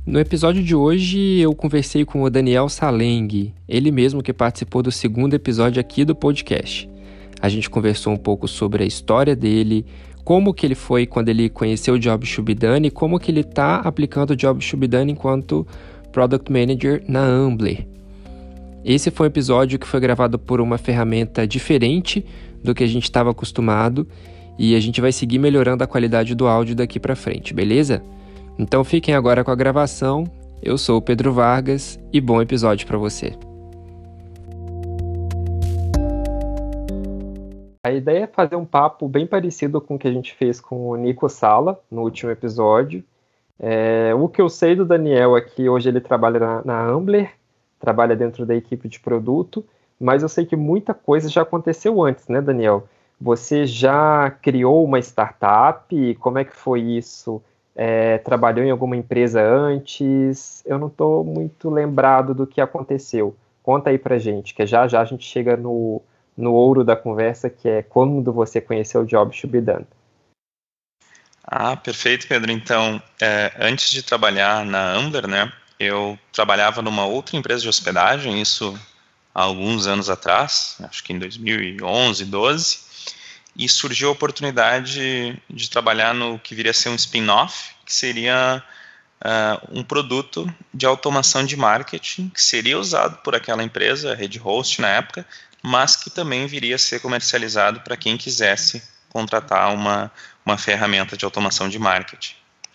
No episódio de hoje eu conversei com o Daniel Saleng, ele mesmo que participou do segundo episódio aqui do podcast. A gente conversou um pouco sobre a história dele, como que ele foi quando ele conheceu o Job Should Be Done e como que ele está aplicando o Job Should Be Done enquanto Product Manager na Ambler. Esse foi um episódio que foi gravado por uma ferramenta diferente do que a gente estava acostumado e a gente vai seguir melhorando a qualidade do áudio daqui para frente, beleza? Então fiquem agora com a gravação. Eu sou o Pedro Vargas e bom episódio para você. A ideia é fazer um papo bem parecido com o que a gente fez com o Nico Sala no último episódio. O que eu sei do Daniel é que hoje ele trabalha na Ambler, trabalha dentro da equipe de produto, mas eu sei que muita coisa já aconteceu antes, né, Daniel? Você já criou uma startup? Como é que foi isso? Trabalhou em alguma empresa antes? Eu não estou muito lembrado do que aconteceu. Conta aí pra gente, que já a gente chega no ouro da conversa, que é quando você conheceu o Job Should Be Done. Perfeito, Pedro. Então, antes de trabalhar na Ambler, né, eu trabalhava numa outra empresa de hospedagem, isso há alguns anos atrás, acho que em 2011, 12, e surgiu a oportunidade de trabalhar no que viria a ser um spin-off, que seria um produto de automação de marketing, que seria usado por aquela empresa, a Rede Host na época, mas que também viria a ser comercializado para quem quisesse contratar uma ferramenta de automação de marketing.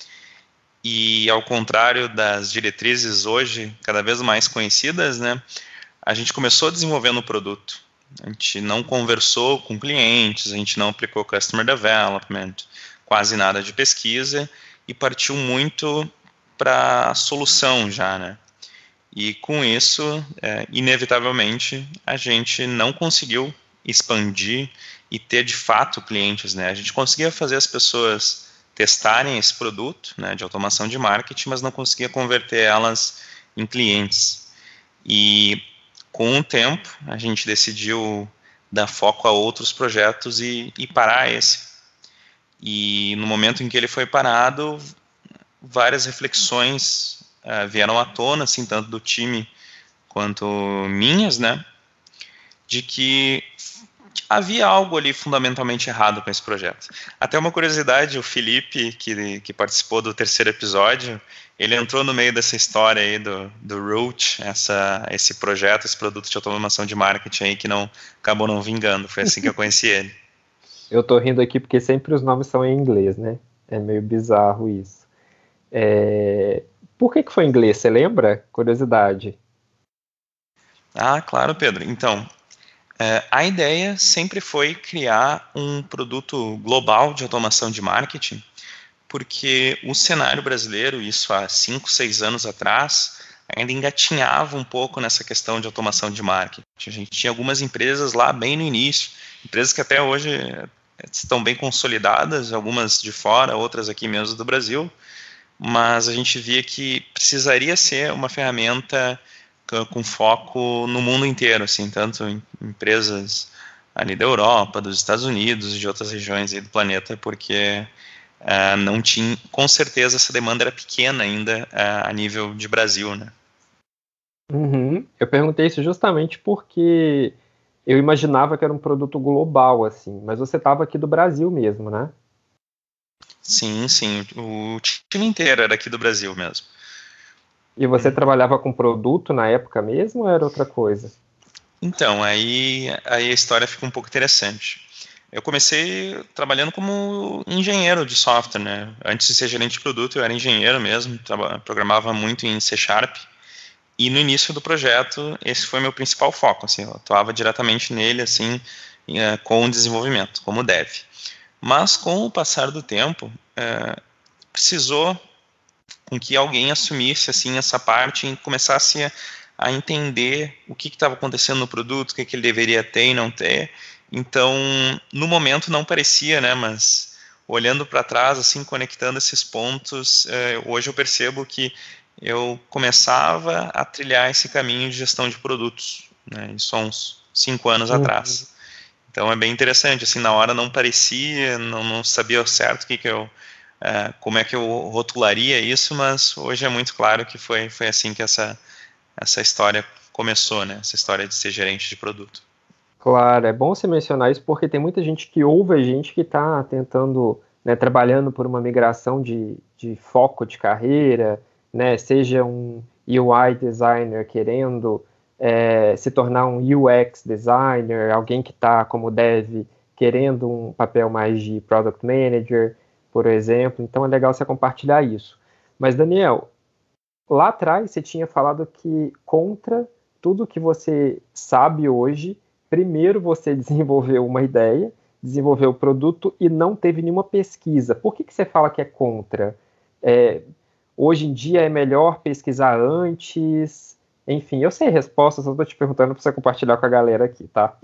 E ao contrário das diretrizes hoje, cada vez mais conhecidas, né, a gente começou desenvolvendo o produto. A gente não conversou com clientes, a gente não aplicou Customer Development, quase nada de pesquisa, e partiu muito para a solução já, né? E com isso, inevitavelmente, a gente não conseguiu expandir e ter de fato clientes, né? A gente conseguia fazer as pessoas testarem esse produto, né, de automação de marketing, mas não conseguia converter elas em clientes. E com o tempo, a gente decidiu dar foco a outros projetos e parar esse. E no momento em que ele foi parado, várias reflexões vieram à tona, assim, tanto do time quanto minhas, né, de que havia algo ali fundamentalmente errado com esse projeto. Até uma curiosidade, o Felipe, que participou do terceiro episódio, ele entrou no meio dessa história aí do Root, esse projeto, esse produto de automação de marketing aí que acabou não vingando. Foi assim que eu conheci ele. Eu tô rindo aqui porque sempre os nomes são em inglês, né? É meio bizarro isso. Por que foi em inglês? Você lembra? Curiosidade. Claro, Pedro. Então, a ideia sempre foi criar um produto global de automação de marketing, porque o cenário brasileiro, isso há 5, 6 anos atrás, ainda engatinhava um pouco nessa questão de automação de marketing. A gente tinha algumas empresas lá bem no início, empresas que até hoje estão bem consolidadas, algumas de fora, outras aqui mesmo do Brasil, mas a gente via que precisaria ser uma ferramenta com foco no mundo inteiro, assim, tanto em empresas ali da Europa, dos Estados Unidos e de outras regiões aí do planeta, porque não tinha, com certeza essa demanda era pequena ainda a nível de Brasil, né? Uhum. Eu perguntei isso justamente porque eu imaginava que era um produto global, assim, mas você estava aqui do Brasil mesmo, né? Sim, o time inteiro era aqui do Brasil mesmo. E você trabalhava com produto na época mesmo ou era outra coisa? Então, aí a história fica um pouco interessante. Eu comecei trabalhando como engenheiro de software, né? Antes de ser gerente de produto, eu era engenheiro mesmo, programava muito em C#. E no início do projeto, esse foi meu principal foco, assim, eu atuava diretamente nele, assim, com o desenvolvimento, como dev. Mas com o passar do tempo, precisou com que alguém assumisse assim essa parte e começasse a entender o que estava acontecendo no produto, o que ele deveria ter e não ter. Então, no momento não parecia, né, mas olhando para trás, assim, conectando esses pontos, hoje eu percebo que eu começava a trilhar esse caminho de gestão de produtos, né, isso há uns 5 anos atrás. Então é bem interessante, assim, na hora não parecia, não sabia certo o que eu como é que eu rotularia isso, mas hoje é muito claro que foi assim que essa história começou, né? Essa história de ser gerente de produto. Claro, é bom você mencionar isso porque tem muita gente que ouve a gente que está tentando, né, trabalhando por uma migração de foco de carreira, né, seja um UI designer querendo se tornar um UX designer, alguém que está como dev querendo um papel mais de product manager, por exemplo. Então é legal você compartilhar isso. Mas, Daniel, lá atrás você tinha falado que contra tudo que você sabe hoje, primeiro você desenvolveu uma ideia, desenvolveu o produto e não teve nenhuma pesquisa. Por que você fala que é contra? Hoje em dia é melhor pesquisar antes? Enfim, eu sei a resposta, só estou te perguntando para você compartilhar com a galera aqui, tá?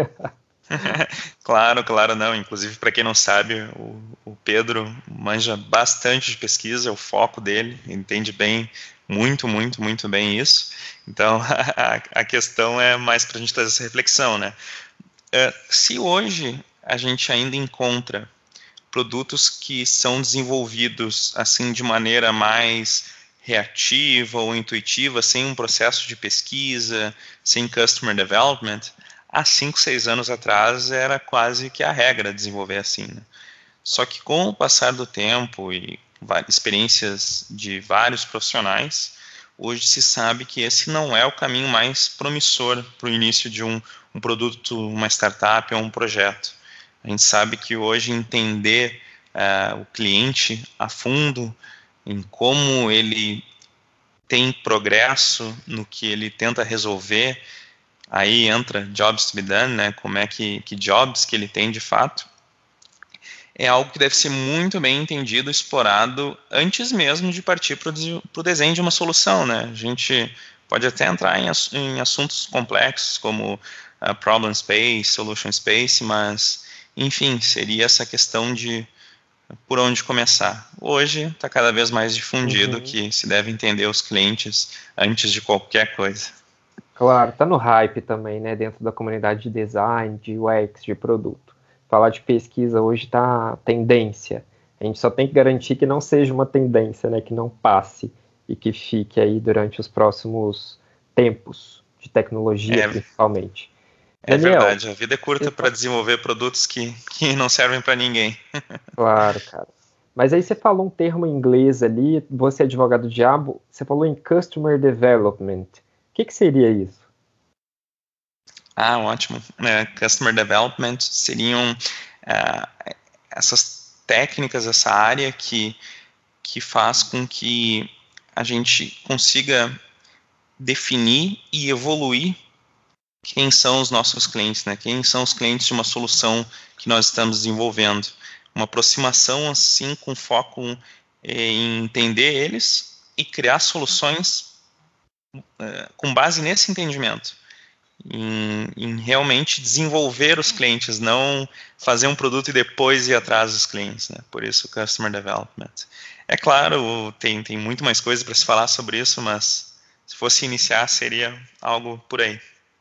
Claro, não. Inclusive, para quem não sabe, o Pedro manja bastante de pesquisa, é o foco dele, entende bem, muito bem isso. Então, a questão é mais para a gente trazer essa reflexão, né? Se hoje a gente ainda encontra produtos que são desenvolvidos assim de maneira mais reativa ou intuitiva, sem um processo de pesquisa, sem customer development, há 5, 6 anos atrás era quase que a regra desenvolver assim, né? Só que com o passar do tempo e experiências de vários profissionais, hoje se sabe que esse não é o caminho mais promissor para o início de um produto, uma startup ou um projeto. A gente sabe que hoje entender o cliente a fundo, em como ele tem progresso no que ele tenta resolver, aí entra jobs to be done, né? Como é que jobs que ele tem de fato, é algo que deve ser muito bem entendido, explorado, antes mesmo de partir para o desenho de uma solução, né? A gente pode até entrar em assuntos complexos, como problem space, solution space, mas, enfim, seria essa questão de por onde começar. Hoje está cada vez mais difundido que se deve entender os clientes antes de qualquer coisa. Claro, tá no hype também, né, dentro da comunidade de design, de UX, de produto. Falar de pesquisa hoje tá tendência. A gente só tem que garantir que não seja uma tendência, né, que não passe e que fique aí durante os próximos tempos de tecnologia, principalmente. Daniel, verdade, a vida é curta para desenvolver produtos que não servem para ninguém. Claro, cara. Mas aí você falou um termo em inglês ali, você é advogado do diabo, você falou em Customer Development. O que seria isso? Ótimo. Customer Development seriam essas técnicas, essa área que faz com que a gente consiga definir e evoluir quem são os nossos clientes, né? Quem são os clientes de uma solução que nós estamos desenvolvendo. Uma aproximação assim com foco em entender eles e criar soluções com base nesse entendimento. Em realmente desenvolver os clientes, não fazer um produto e depois ir atrás dos clientes, né? Por isso o Customer Development. É claro, tem muito mais coisa para se falar sobre isso, mas se fosse iniciar, seria algo por aí.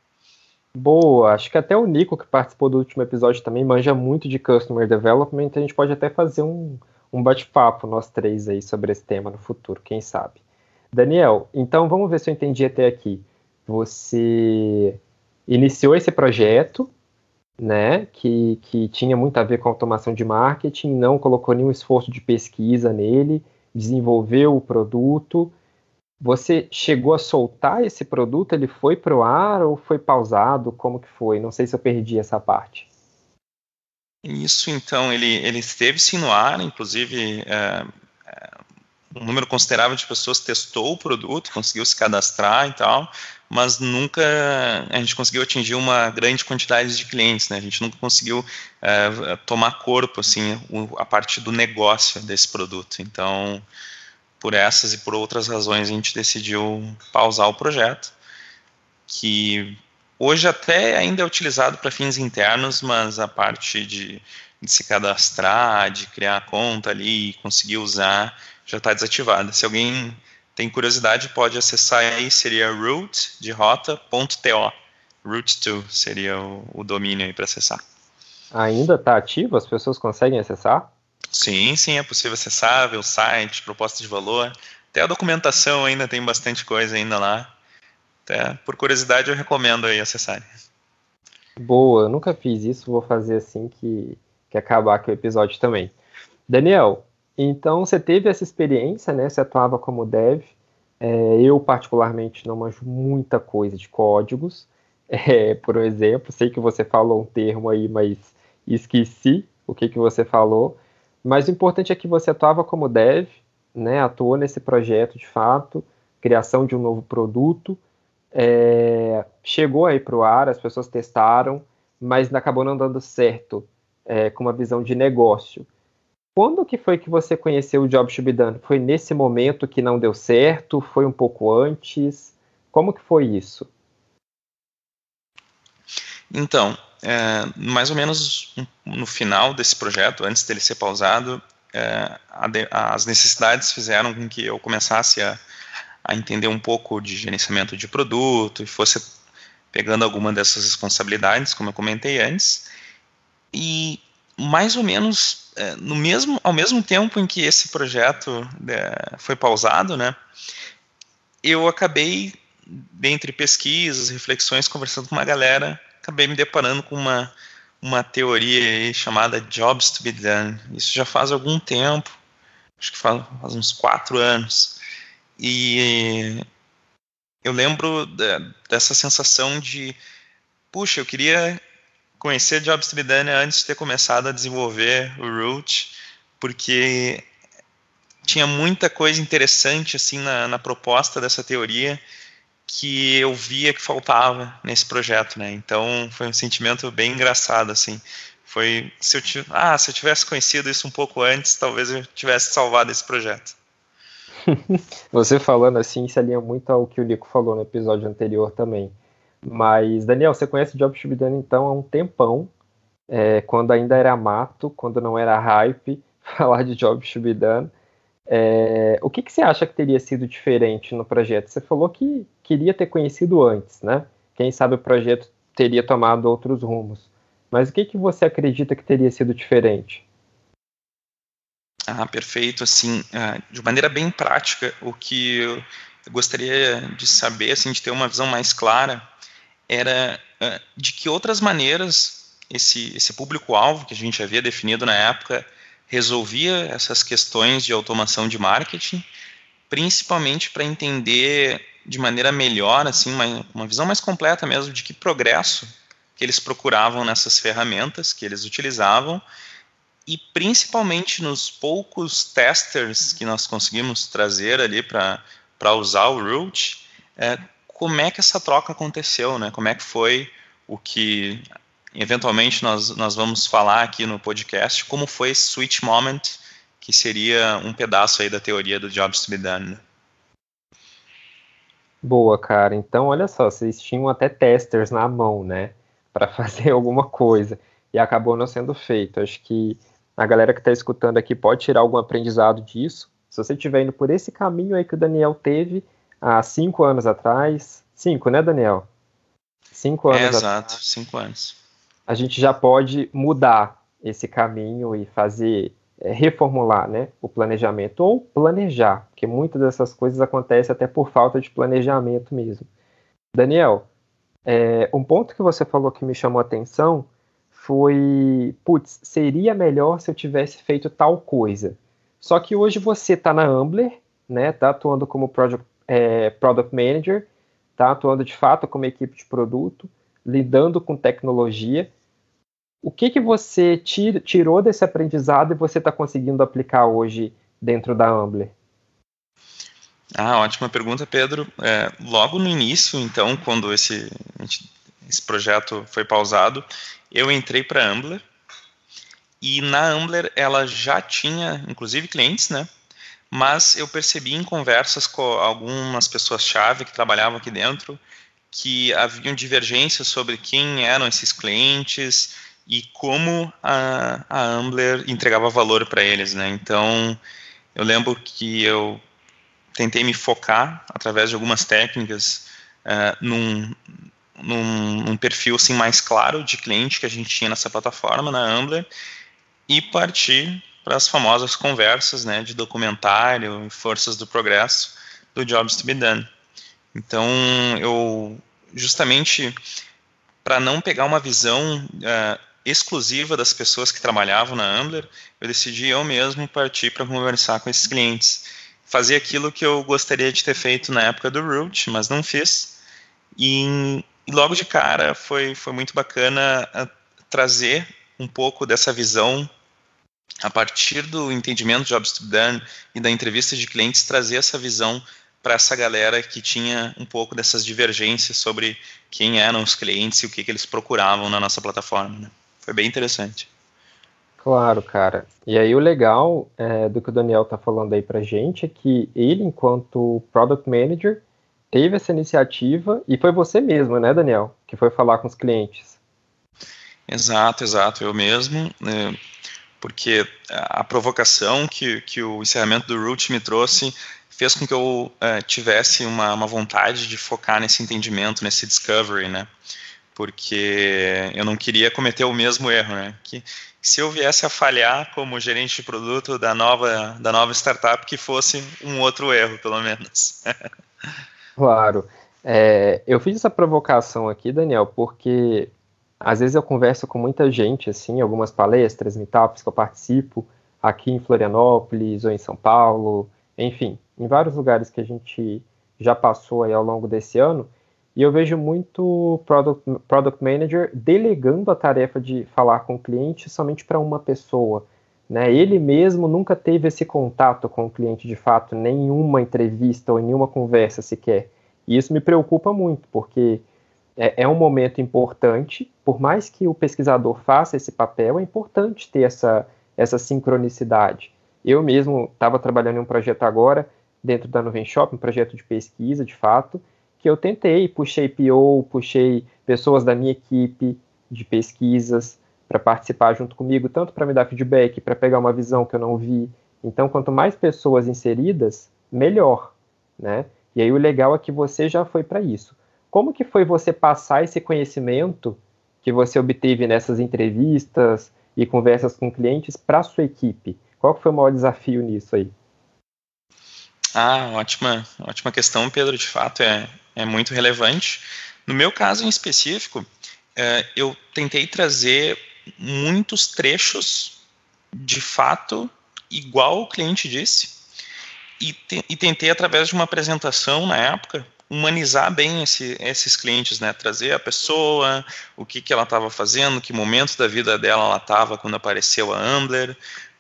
Boa, acho que até o Nico, que participou do último episódio, também manja muito de Customer Development. A gente pode até fazer um bate-papo, nós três aí, sobre esse tema no futuro, quem sabe. Daniel, então vamos ver se eu entendi até aqui. Você iniciou esse projeto, né, que tinha muito a ver com automação de marketing, não colocou nenhum esforço de pesquisa nele, desenvolveu o produto. Você chegou a soltar esse produto? Ele foi para o ar ou foi pausado? Como que foi? Não sei se eu perdi essa parte. Isso, então, ele esteve sim no ar, inclusive um número considerável de pessoas testou o produto, conseguiu se cadastrar e tal, mas nunca a gente conseguiu atingir uma grande quantidade de clientes, né? A gente nunca conseguiu tomar corpo, assim, a parte do negócio desse produto. Então, por essas e por outras razões, a gente decidiu pausar o projeto, que hoje até ainda é utilizado para fins internos, mas a parte de se cadastrar, de criar a conta ali e conseguir usar, já está desativada. Se alguém tem curiosidade, pode acessar aí, seria root de rota.to. Root2 seria o domínio aí para acessar. Ainda está ativo? As pessoas conseguem acessar? Sim, sim, é possível acessar, ver o site, proposta de valor. Até a documentação ainda tem bastante coisa ainda lá. Até por curiosidade eu recomendo aí acessarem. Boa, eu nunca fiz isso, vou fazer assim que acabar aqui o episódio também. Daniel, então você teve essa experiência, né? Você atuava como dev. Eu, particularmente, não manjo muita coisa de códigos. Por exemplo, sei que você falou um termo aí, mas esqueci o que você falou. Mas o importante é que você atuava como dev, né? Atuou nesse projeto de fato, criação de um novo produto. Chegou aí para o ar, as pessoas testaram, mas acabou não dando certo, com uma visão de negócio. Quando que foi que você conheceu o Job Should Be Done? Foi nesse momento que não deu certo? Foi um pouco antes? Como que foi isso? Então, mais ou menos no final desse projeto, antes dele ser pausado, as necessidades fizeram com que eu começasse a entender um pouco de gerenciamento de produto e fosse pegando alguma dessas responsabilidades, como eu comentei antes, e mais ou menos ao mesmo tempo em que esse projeto foi pausado, né, eu acabei, dentre pesquisas, reflexões, conversando com uma galera, acabei me deparando com uma teoria aí chamada Jobs to be Done. Isso já faz algum tempo, acho que faz uns 4 anos. E eu lembro dessa sensação de, puxa, eu queria conhecer Jobs to be Done antes de ter começado a desenvolver o Root, porque tinha muita coisa interessante assim na proposta dessa teoria que eu via que faltava nesse projeto, né? Então foi um sentimento bem engraçado, assim. Foi se eu tivesse conhecido isso um pouco antes, talvez eu tivesse salvado esse projeto. Você falando assim se alinha muito ao que o Nico falou no episódio anterior também. Mas, Daniel, você conhece o Job Should Be Done então há um tempão, quando ainda era mato, quando não era hype, falar de Job Should Be Done. O que você acha que teria sido diferente no projeto? Você falou que queria ter conhecido antes, né? Quem sabe o projeto teria tomado outros rumos. Mas o que você acredita que teria sido diferente? Perfeito. Assim, de maneira bem prática, o que eu gostaria de saber, assim, de ter uma visão mais clara, era de que outras maneiras esse público-alvo que a gente havia definido na época resolvia essas questões de automação de marketing, principalmente para entender de maneira melhor, assim, uma visão mais completa mesmo de que progresso que eles procuravam nessas ferramentas que eles utilizavam e principalmente nos poucos testers que nós conseguimos trazer ali para usar o Root, como é que essa troca aconteceu, né? Como é que foi o que eventualmente nós vamos falar aqui no podcast, como foi esse switch moment, que seria um pedaço aí da teoria do Jobs to be Done. Boa, cara. Então, olha só, vocês tinham até testers na mão, né? Para fazer alguma coisa. E acabou não sendo feito. Acho que a galera que está escutando aqui pode tirar algum aprendizado disso. Se você estiver indo por esse caminho aí que o Daniel teve há 5 anos atrás. 5, né, Daniel? 5 anos Exato, atrás. 5 anos. A gente já pode mudar esse caminho e fazer, reformular, né, o planejamento, ou planejar, porque muitas dessas coisas acontecem até por falta de planejamento mesmo. Daniel, um ponto que você falou que me chamou a atenção foi, putz, seria melhor se eu tivesse feito tal coisa. Só que hoje você está na Ambler, né, tá atuando como Product Manager, tá atuando de fato como equipe de produto, lidando com tecnologia. O que você tirou desse aprendizado e você está conseguindo aplicar hoje dentro da Ambler? Ótima pergunta, Pedro. Logo no início, então, quando esse projeto foi pausado, eu entrei para a Ambler, e na Ambler ela já tinha, inclusive, clientes, né? Mas eu percebi em conversas com algumas pessoas-chave que trabalhavam aqui dentro que haviam divergências sobre quem eram esses clientes e como a Ambler entregava valor para eles, né? Então, eu lembro que eu tentei me focar, através de algumas técnicas, num perfil assim, mais claro de cliente que a gente tinha nessa plataforma, na Ambler, e partir para as famosas conversas, né, de documentário e forças do progresso do Jobs to be Done. Então, eu, justamente, para não pegar uma visão exclusiva das pessoas que trabalhavam na Ambler, eu decidi eu mesmo partir para conversar com esses clientes. Fazer aquilo que eu gostaria de ter feito na época do Root, mas não fiz. E logo de cara foi muito bacana trazer um pouco dessa visão a partir do entendimento de Jobs to be Done e da entrevista de clientes, trazer essa visão para essa galera que tinha um pouco dessas divergências sobre quem eram os clientes e o que eles procuravam na nossa plataforma, né? Foi bem interessante. Claro, cara. E aí o legal do que o Daniel tá falando aí pra gente é que ele, enquanto Product Manager, teve essa iniciativa e foi você mesmo, né, Daniel, que foi falar com os clientes. Exato, eu mesmo, porque a provocação que o encerramento do Root me trouxe fez com que eu tivesse uma vontade de focar nesse entendimento, nesse discovery, né? Porque eu não queria cometer o mesmo erro, né? Que se eu viesse a falhar como gerente de produto da nova startup, que fosse um outro erro, pelo menos. Claro. Eu fiz essa provocação aqui, Daniel, porque às vezes eu converso com muita gente, assim, algumas palestras, meetups que eu participo, aqui em Florianópolis ou em São Paulo, enfim, em vários lugares que a gente já passou aí ao longo desse ano, e eu vejo muito product manager delegando a tarefa de falar com o cliente somente para uma pessoa, né? Ele mesmo nunca teve esse contato com o cliente de fato, nenhuma entrevista ou nenhuma conversa sequer. E isso me preocupa muito, porque é um momento importante, por mais que o pesquisador faça esse papel, é importante ter essa sincronicidade. Eu mesmo estava trabalhando em um projeto agora, dentro da Nuvem Shop, um projeto de pesquisa, de fato, que eu puxei PO, puxei pessoas da minha equipe de pesquisas para participar junto comigo, tanto para me dar feedback, para pegar uma visão que eu não vi. Então, quanto mais pessoas inseridas, melhor, né? E aí o legal é que você já foi para isso. Como que foi você passar esse conhecimento que você obteve nessas entrevistas e conversas com clientes para a sua equipe? Qual que foi o maior desafio nisso aí? Ótima questão, Pedro. De fato, é muito relevante. No meu caso em específico, eu tentei trazer muitos trechos de fato igual o cliente disse e tentei, através de uma apresentação na época, humanizar bem esses clientes, né? Trazer a pessoa, o que ela estava fazendo, que momento da vida dela ela estava quando apareceu a Ambler,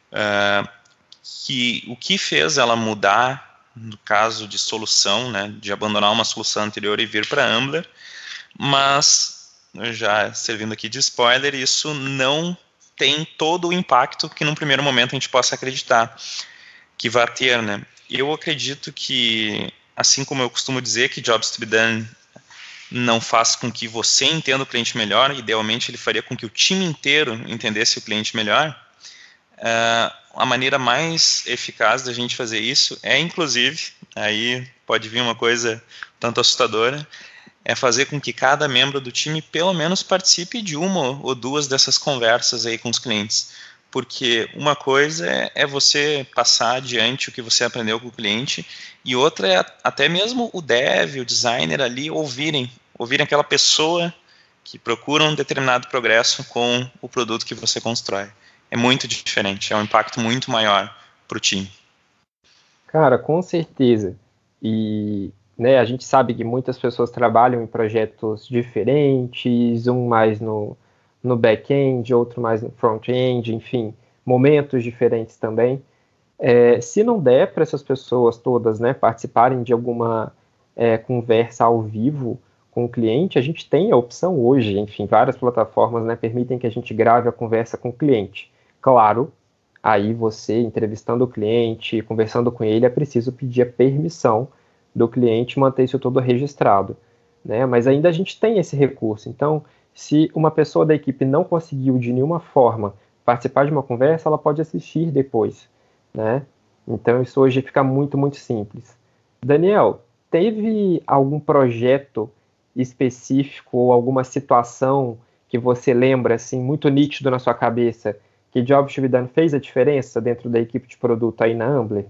o que fez ela mudar no caso de solução, né, de abandonar uma solução anterior e vir para a Ambler, mas, já servindo aqui de spoiler, isso não tem todo o impacto que num primeiro momento a gente possa acreditar que vai ter, né? Eu acredito que, assim como eu costumo dizer que Jobs to be Done não faz com que você entenda o cliente melhor, idealmente ele faria com que o time inteiro entendesse o cliente melhor, a maneira mais eficaz da gente fazer isso é, inclusive, aí pode vir uma coisa tanto assustadora, é fazer com que cada membro do time pelo menos participe de uma ou duas dessas conversas aí com os clientes. Porque uma coisa é você passar adiante o que você aprendeu com o cliente, e outra é até mesmo o dev, o designer ali ouvirem aquela pessoa que procura um determinado progresso com o produto que você constrói. É muito diferente, é um impacto muito maior para o time. Cara, com certeza. E né, a gente sabe que muitas pessoas trabalham em projetos diferentes, um mais no back-end, outro mais no front-end, enfim, momentos diferentes também. Se não der para essas pessoas todas, né, participarem de alguma conversa ao vivo com o cliente, a gente tem a opção hoje, enfim, várias plataformas, né, permitem que a gente grave a conversa com o cliente. Claro, aí você entrevistando o cliente, conversando com ele, é preciso pedir a permissão do cliente manter isso tudo registrado, né? Mas ainda a gente tem esse recurso. Então, se uma pessoa da equipe não conseguiu de nenhuma forma participar de uma conversa, ela pode assistir depois, né? Então, isso hoje fica muito, muito simples. Daniel, teve algum projeto específico ou alguma situação que você lembra, assim, muito nítido na sua cabeça, que Jobs to be Done fez a diferença dentro da equipe de produto aí na Ambler?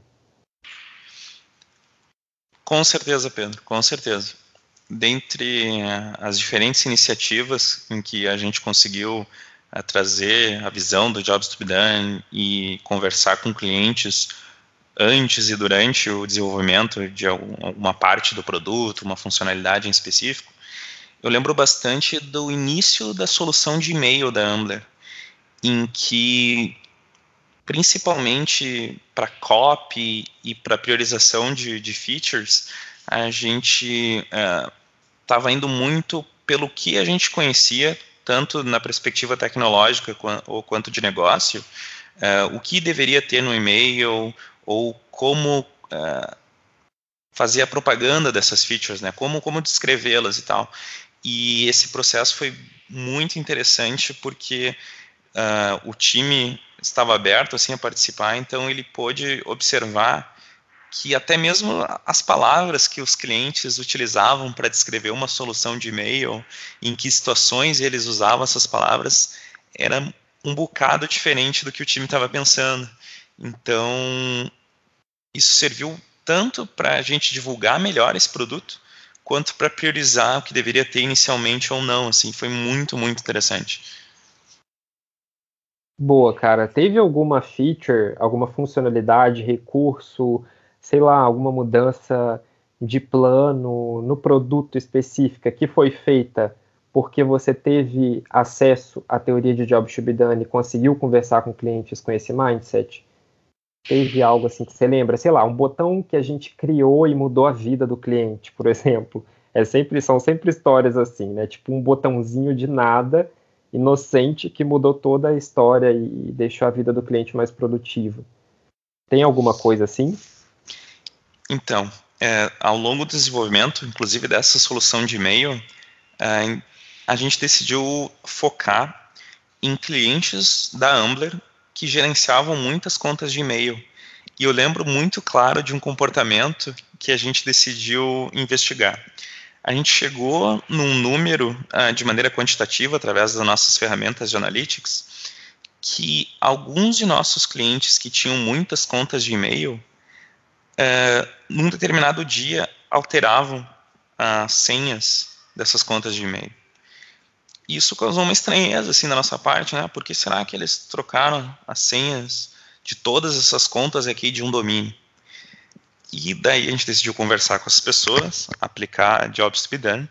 Com certeza, Pedro, com certeza. Dentre as diferentes iniciativas em que a gente conseguiu trazer a visão do Jobs to be Done e conversar com clientes antes e durante o desenvolvimento de uma parte do produto, uma funcionalidade em específico, eu lembro bastante do início da solução de e-mail da Ambler, em que, principalmente para copy e para priorização de features, a gente estava indo muito pelo que a gente conhecia, tanto na perspectiva tecnológica quanto de negócio, o que deveria ter no e-mail, ou como fazer a propaganda dessas features, né? Como descrevê-las e tal. E esse processo foi muito interessante porque o time estava aberto assim, a participar, então ele pôde observar que até mesmo as palavras que os clientes utilizavam para descrever uma solução de e-mail, em que situações eles usavam essas palavras, era um bocado diferente do que o time estava pensando. Então, isso serviu tanto para a gente divulgar melhor esse produto, quanto para priorizar o que deveria ter inicialmente ou não. Assim, foi muito, muito interessante. Boa, cara. Teve alguma feature, alguma funcionalidade, recurso, sei lá, alguma mudança de plano no produto específica que foi feita porque você teve acesso à teoria de Jobs to be Done e conseguiu conversar com clientes com esse mindset? Teve algo assim que você lembra? Sei lá, um botão que a gente criou e mudou a vida do cliente, por exemplo. São sempre histórias assim, né? Tipo um botãozinho de nada, inocente, que mudou toda a história e deixou a vida do cliente mais produtiva. Tem alguma coisa assim? Então, ao longo do desenvolvimento, inclusive dessa solução de e-mail, a gente decidiu focar em clientes da Ambler que gerenciavam muitas contas de e-mail. E eu lembro muito claro de um comportamento que a gente decidiu investigar. A gente chegou num número de maneira quantitativa, através das nossas ferramentas de analytics, que alguns de nossos clientes que tinham muitas contas de e-mail, num determinado dia, alteravam as senhas dessas contas de e-mail. Isso causou uma estranheza assim da nossa parte, né? Por que será que eles trocaram as senhas de todas essas contas aqui de um domínio? E daí a gente decidiu conversar com as pessoas, aplicar Jobs to be Done,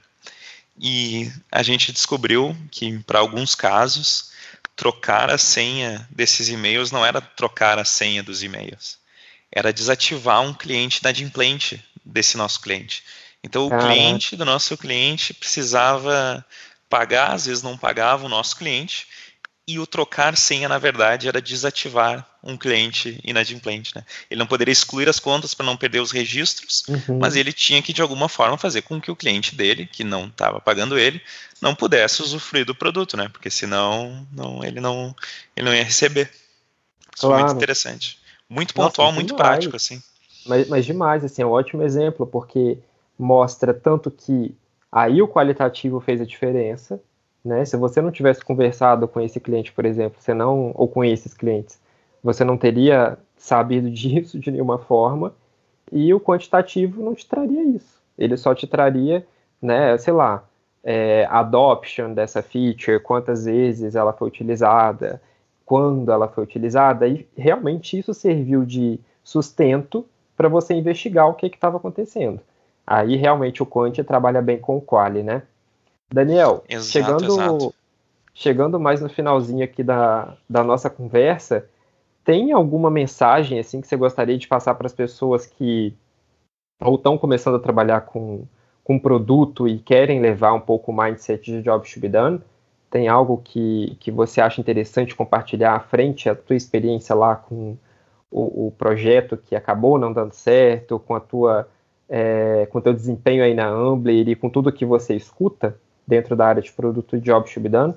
e a gente descobriu que, para alguns casos, trocar a senha desses e-mails não era trocar a senha dos e-mails, era desativar um cliente inadimplente desse nosso cliente. Então, o cliente do nosso cliente precisava pagar, às vezes não pagava o nosso cliente, e o trocar senha, na verdade, era desativar um cliente inadimplente, né? Ele não poderia excluir as contas para não perder os registros, mas ele tinha que, de alguma forma, fazer com que o cliente dele, que não estava pagando ele, não pudesse usufruir do produto, né? Porque senão ele não ia receber. Isso foi muito interessante. Muito pontual, muito prático, assim. Mas demais, assim, é um ótimo exemplo, porque mostra tanto que aí o qualitativo fez a diferença, né? Se você não tivesse conversado com esse cliente, por exemplo, ou com esses clientes, você não teria sabido disso de nenhuma forma, e o quantitativo não te traria isso. Ele só te traria, né, sei lá, adoption dessa feature, quantas vezes ela foi utilizada, quando ela foi utilizada, e realmente isso serviu de sustento para você investigar o que estava acontecendo. Aí realmente o Quant trabalha bem com o Quali, né? Daniel, chegando mais no finalzinho aqui da nossa conversa, tem alguma mensagem assim que você gostaria de passar para as pessoas que ou estão começando a trabalhar com produto e querem levar um pouco o mindset de Jobs to be Done? Tem algo que você acha interessante compartilhar à frente, a tua experiência lá com o projeto que acabou não dando certo, com o teu desempenho aí na Ambler e com tudo que você escuta dentro da área de produto de Jobs to be Done?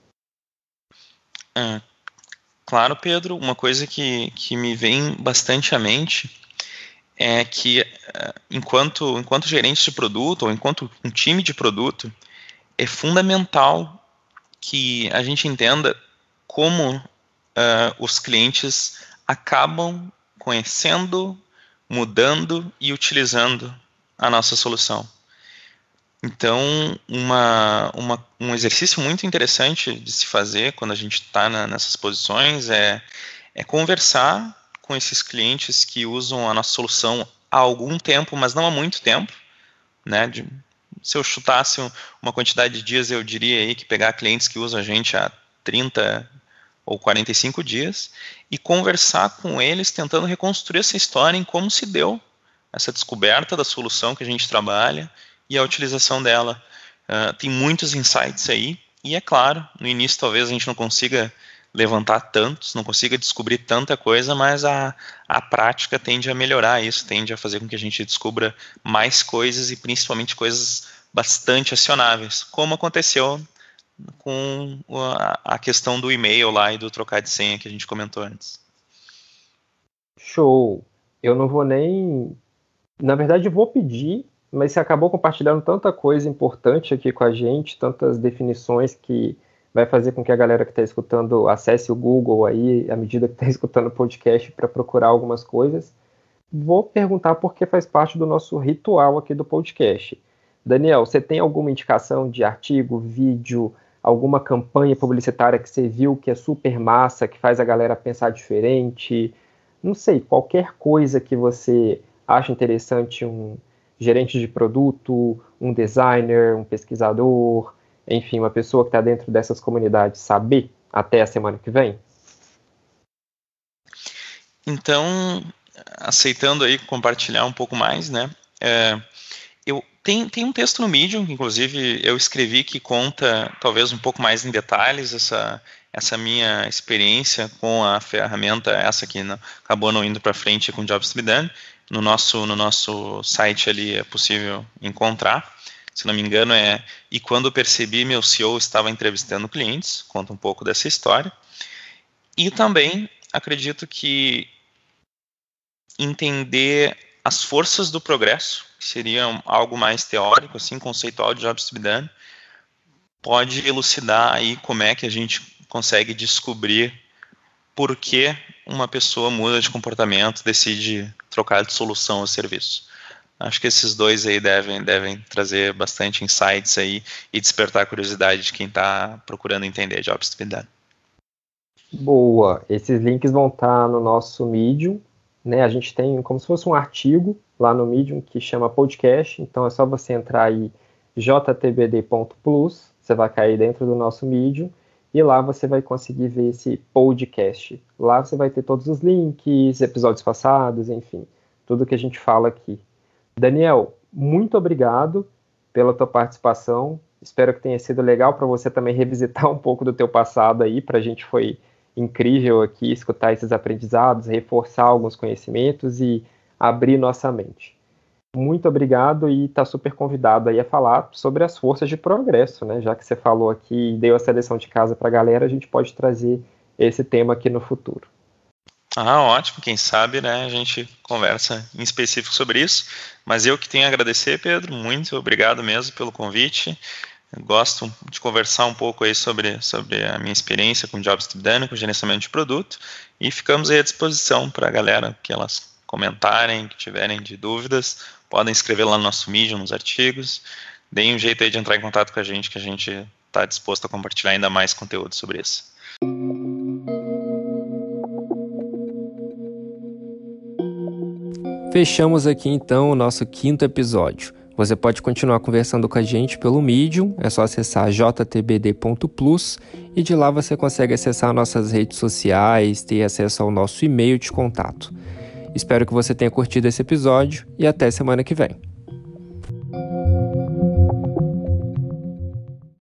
Claro, Pedro. Uma coisa que me vem bastante à mente é que, enquanto gerente de produto, ou enquanto um time de produto, é fundamental que a gente entenda como os clientes acabam conhecendo, mudando e utilizando a nossa solução. Então, um exercício muito interessante de se fazer quando a gente está nessas posições é conversar com esses clientes que usam a nossa solução há algum tempo, mas não há muito tempo, né? Se eu chutasse uma quantidade de dias, eu diria aí que pegar clientes que usam a gente há 30 ou 45 dias e conversar com eles tentando reconstruir essa história em como se deu essa descoberta da solução que a gente trabalha e a utilização dela. Tem muitos insights aí e, é claro, no início talvez a gente não consiga levantar tantos, não consiga descobrir tanta coisa, mas a prática tende a melhorar isso, tende a fazer com que a gente descubra mais coisas e principalmente coisas bastante acionáveis, como aconteceu com a questão do e-mail lá e do trocar de senha que a gente comentou antes. Show! Eu não vou nem... Na verdade, eu vou pedir, mas você acabou compartilhando tanta coisa importante aqui com a gente, tantas definições que vai fazer com que a galera que está escutando acesse o Google aí, à medida que está escutando o podcast, para procurar algumas coisas. Vou perguntar porque faz parte do nosso ritual aqui do podcast. Daniel, você tem alguma indicação de artigo, vídeo, alguma campanha publicitária que você viu que é super massa, que faz a galera pensar diferente? Não sei, qualquer coisa que você acha interessante, um gerente de produto, um designer, um pesquisador, enfim, uma pessoa que está dentro dessas comunidades saber até a semana que vem? Então, aceitando aí compartilhar um pouco mais, né? Tem um texto no Medium, que inclusive eu escrevi, que conta talvez um pouco mais em detalhes essa minha experiência com a ferramenta, essa que acabou não indo para frente com o Jobs to be Done. No nosso site ali é possível encontrar. Se não me engano E quando eu percebi, meu CEO estava entrevistando clientes, conta um pouco dessa história. E também acredito que entender as forças do progresso, que seria algo mais teórico, assim, conceitual de Jobs to be Done, pode elucidar aí como é que a gente consegue descobrir por que uma pessoa muda de comportamento, decide trocar de solução ou serviço. Acho que esses dois aí devem trazer bastante insights aí e despertar a curiosidade de quem está procurando entender Jobs to be Done. Boa! Esses links vão estar no nosso Medium, né? A gente tem como se fosse um artigo lá no Medium que chama podcast, então é só você entrar aí jtbd.plus, você vai cair dentro do nosso Medium e lá você vai conseguir ver esse podcast. Lá você vai ter todos os links, episódios passados, enfim, tudo que a gente fala aqui. Daniel, muito obrigado pela tua participação. Espero que tenha sido legal para você também revisitar um pouco do teu passado aí. Para a gente foi incrível aqui escutar esses aprendizados, reforçar alguns conhecimentos e abrir nossa mente. Muito obrigado e está super convidado aí a falar sobre as forças de progresso, né? Já que você falou aqui e deu a seleção de casa para a galera, a gente pode trazer esse tema aqui no futuro. Ótimo, quem sabe, né, a gente conversa em específico sobre isso, mas eu que tenho a agradecer, Pedro, muito obrigado mesmo pelo convite. Eu gosto de conversar um pouco aí sobre a minha experiência com Jobs to be Done, com gerenciamento de produto, e ficamos aí à disposição para a galera que elas comentarem, que tiverem de dúvidas, podem escrever lá no nosso Medium, nos artigos, deem um jeito aí de entrar em contato com a gente, que a gente está disposto a compartilhar ainda mais conteúdo sobre isso. Fechamos aqui então o nosso 5º episódio. Você pode continuar conversando com a gente pelo Medium, é só acessar jtbd.plus e de lá você consegue acessar nossas redes sociais, ter acesso ao nosso e-mail de contato. Espero que você tenha curtido esse episódio e até semana que vem.